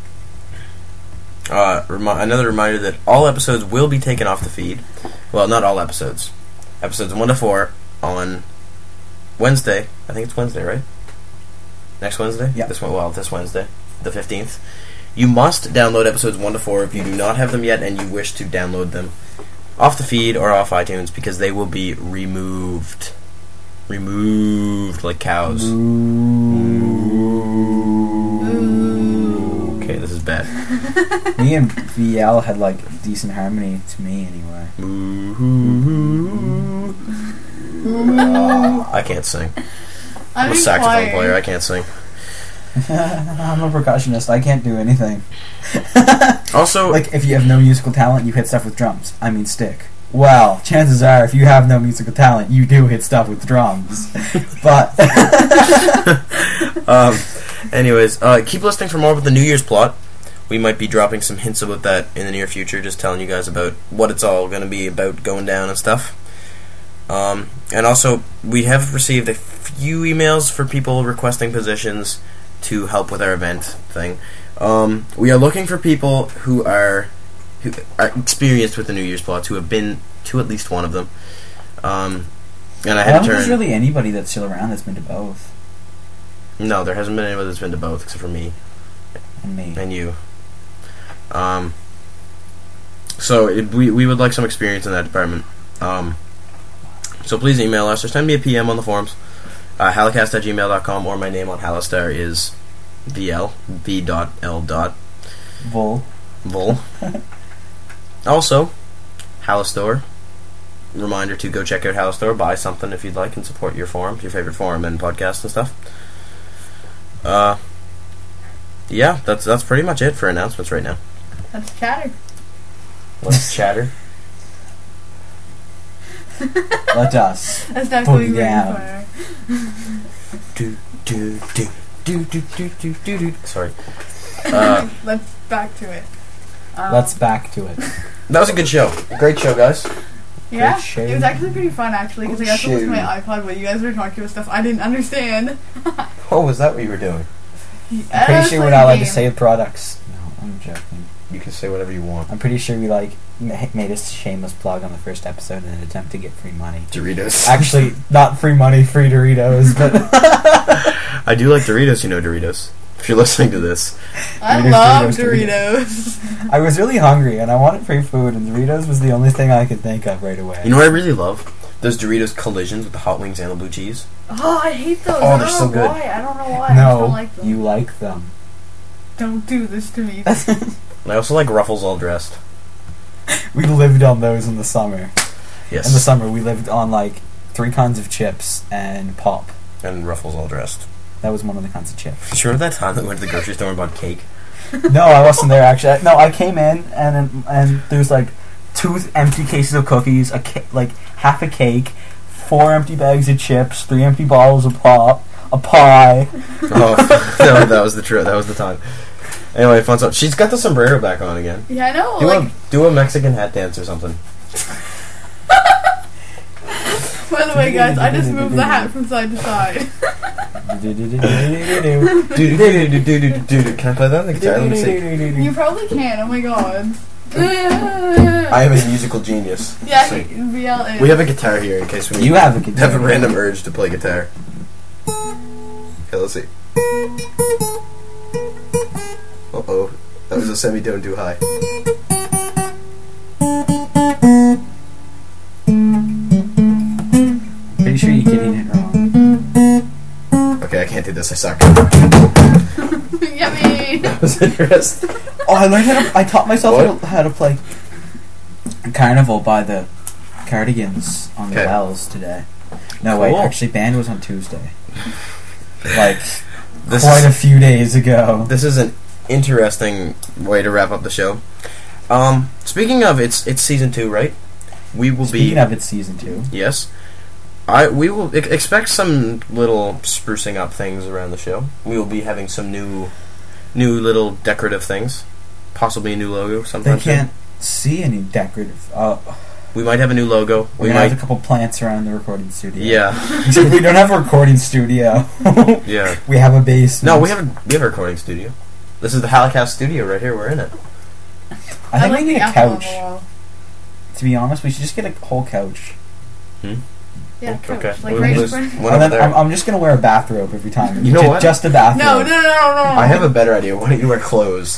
Another reminder that all episodes will be taken off the feed. Well, not all episodes. Episodes 1 to 4 on Wednesday. I think it's Wednesday, right? Next Wednesday? Yeah. This Wednesday, the 15th. You must download episodes 1 to 4 if you do not have them yet and you wish to download them off the feed or off iTunes, because they will be removed. Removed like cows. Ooh. Okay, this is bad. Me and VL had like decent harmony to me anyway. I can't sing. I'm I'm a saxophone player. I can't sing. I'm a percussionist. I can't do anything. Also, Like, if you have no musical talent, you hit stuff with drums. I mean, stick. Well, chances are, if you have no musical talent, you do hit stuff with drums. But anyways, keep listening for more about the New Year's plot. We might be dropping some hints about that in the near future, just telling you guys about what it's all going to be about going down and stuff. And also, we have received a few emails for people requesting positions to help with our event thing. We are looking for people who are experienced with the New Year's plots, who have been to at least one of them. And I I had don't to think turn. there's really anybody that's still around that's been to both. No, there hasn't been anybody that's been to both except for me And me. and you. So we would like some experience in that department. So please email us or send me a PM on the forums. Halocast@gmail.com, or my name on Halostar is VL, V.L. Vol. Vol. Also, Halostore. Reminder to go check out Halostore, buy something if you'd like, and support your forum, your favorite forum and podcast and stuff. Yeah, that's pretty much it for announcements right now. That's chatter. Let's chatter. Let us. That's definitely Put it down. fire. Do. Sorry. Let's back to it. Let's back to it. That was a good show. Great show, guys. Yeah, Great show. it was actually pretty fun actually because I got to listen to Show. my iPod while you guys were talking about stuff I didn't understand. What was that what you were doing? I'm pretty sure we're not allowed to say products. No, I'm joking. You can say whatever you want. I'm pretty sure we made a shameless plug on the first episode in an attempt to get free money. Doritos. Actually, not free money, free Doritos, but I do like Doritos, you know Doritos. If you're listening to this. I Doritos, love Doritos, Doritos. I was really hungry and I wanted free food, and Doritos was the only thing I could think of right away. You know what I really love? Those Doritos collisions with the hot wings and the blue cheese. Oh, I hate those. Oh, I they're don't so know good. Why. I don't know why. I just don't No, like them. you like them. Don't do this to me. And I also like Ruffles all dressed. We lived on those in the summer. Yes. In the summer, we lived on like 3 kinds of chips and pop. And Ruffles all dressed. That was one of the kinds of chips. Do you remember that time that we went to the grocery store and bought cake? No, I wasn't there actually. No, I came in and there's like 2 empty cases of cookies, like half a cake, 4 empty bags of chips, 3 empty bottles of pop, a pie. Oh, no, that was the time. Anyway, fun stuff. She's got the sombrero back on again. Yeah, I know. Do a Mexican hat dance or something. By the way, guys, I just moved the hat from side to side. Can I play that on the guitar? Let me see. You probably can. Oh my god. I am a musical genius. Yeah, So, VL is. we have a guitar here in case we You have a guitar. have a random urge to play guitar. Okay, let's see. Uh-oh. That was a semitone too high. Pretty sure you're getting it wrong. Okay, I can't do this. I suck. Yummy. That was interesting. Oh, I learned I taught myself What? how to play Carnival by the Cardigans on the Okay. bells today. No, wait, Cool. actually band was on Tuesday. Like, This quite is- a few days ago. This is an interesting way to wrap up the show. Speaking of, it's season 2, right? We will Speaking be of, it's season 2. yes. We will expect some little sprucing up things around the show. We will be having some new little decorative things, possibly a new logo They sometime. can't see any decorative. We might have a new logo. We're gonna have a couple plants around the recording studio. Yeah, Except we don't have a recording studio. yeah. We have a basement. No, we have a recording studio. This is the Halicast studio right here. We're in it. I think like we need the a apple on the couch. wall. To be honest, we should just get a whole couch. Yeah, couch. Okay. Like We'll right just- in front. one And over then there. I'm just gonna wear a bathrobe every time. You know what? Just a bathrobe. No, no, no, no, no. I have a better idea. Why don't you wear clothes?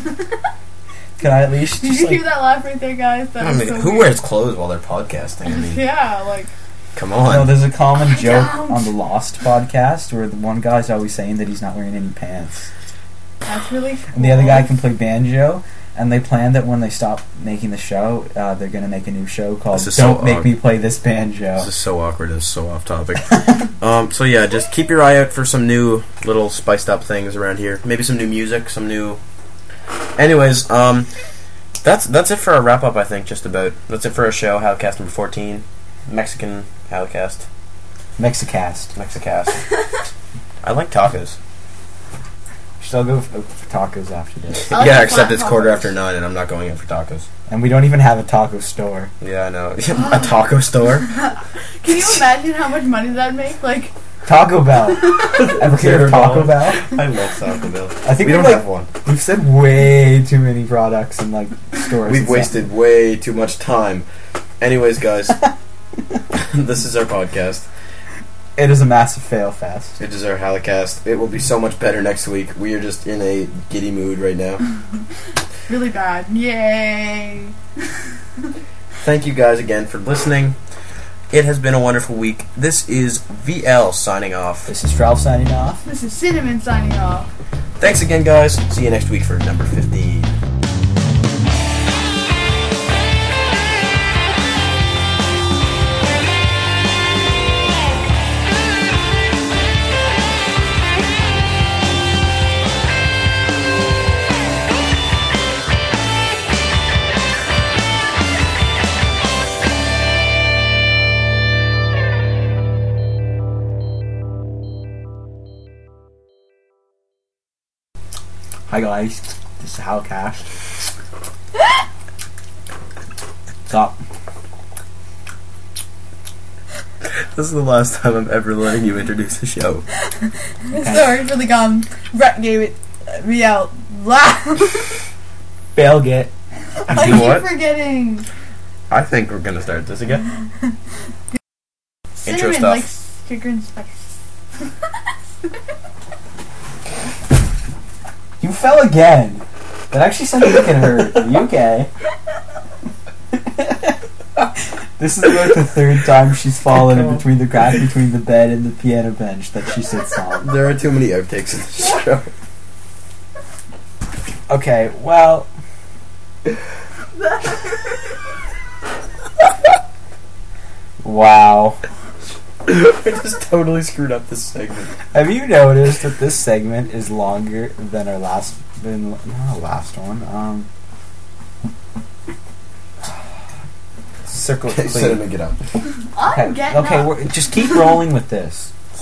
Can I at least Did just you like hear that laugh right there, guys? That I was mean, so who weird. wears clothes while they're podcasting? I mean, Yeah, like come No, on. there's a common joke don't. on the Lost podcast where the one guy's always saying that he's not wearing any pants, that's really cool. and the other guy can play banjo. And they plan that when they stop making the show, they're gonna make a new show called This is so "Don't Make odd. Me Play This Banjo." This is so awkward. It's so off topic. So yeah, just keep your eye out for some new little spiced up things around here. Maybe some new music, some new. Anyways, that's it for our wrap up. I think just about. That's it for our show. Halicast number 14, Mexican Halicast, Mexicast. Mexicast. I like tacos. Should I go for tacos after this? I like Yeah, the except flat it's tacos. 9:15, and I'm not going out for tacos. And we don't even have a taco store. Yeah, I know. A taco store. Can you imagine how much money that'd make? Like, Taco Bell. Ever heard of Taco Bell? I love Taco Bell. I think We don't like, have one. We've said way too many products in like stores. We've and wasted way too much time. Anyways, guys, this is our podcast. stuff. It is a massive fail fest. It is our Halicast. It will be so much better next week. We are just in a giddy mood right now. really bad. Yay! Thank you guys again for listening. It has been a wonderful week. This is VL signing off. This is Ralph signing off. This is Cinnamon signing off. Thanks again, guys. See you next week for number 15. Hi guys, this is Halcast. Stop. This is the last time I'm ever letting you introduce the show. Sorry for the gum. Brett gave it me out loud. Fail get. I Do keep what? forgetting. I think we're gonna start this again. Intro Cinnamon, stuff. like sugar and spice. You fell again. That actually sounded like it hurt. Are you okay? This is like the third time she's fallen in between the crack between the bed and the piano bench that she sits on. There are too many outtakes in this show. Okay, well. Wow. We just totally screwed up this segment. Have you noticed that this segment is longer than our last one? Circle Okay, clean. Cinnamon, get up. I'm getting Okay, up. just keep rolling with this.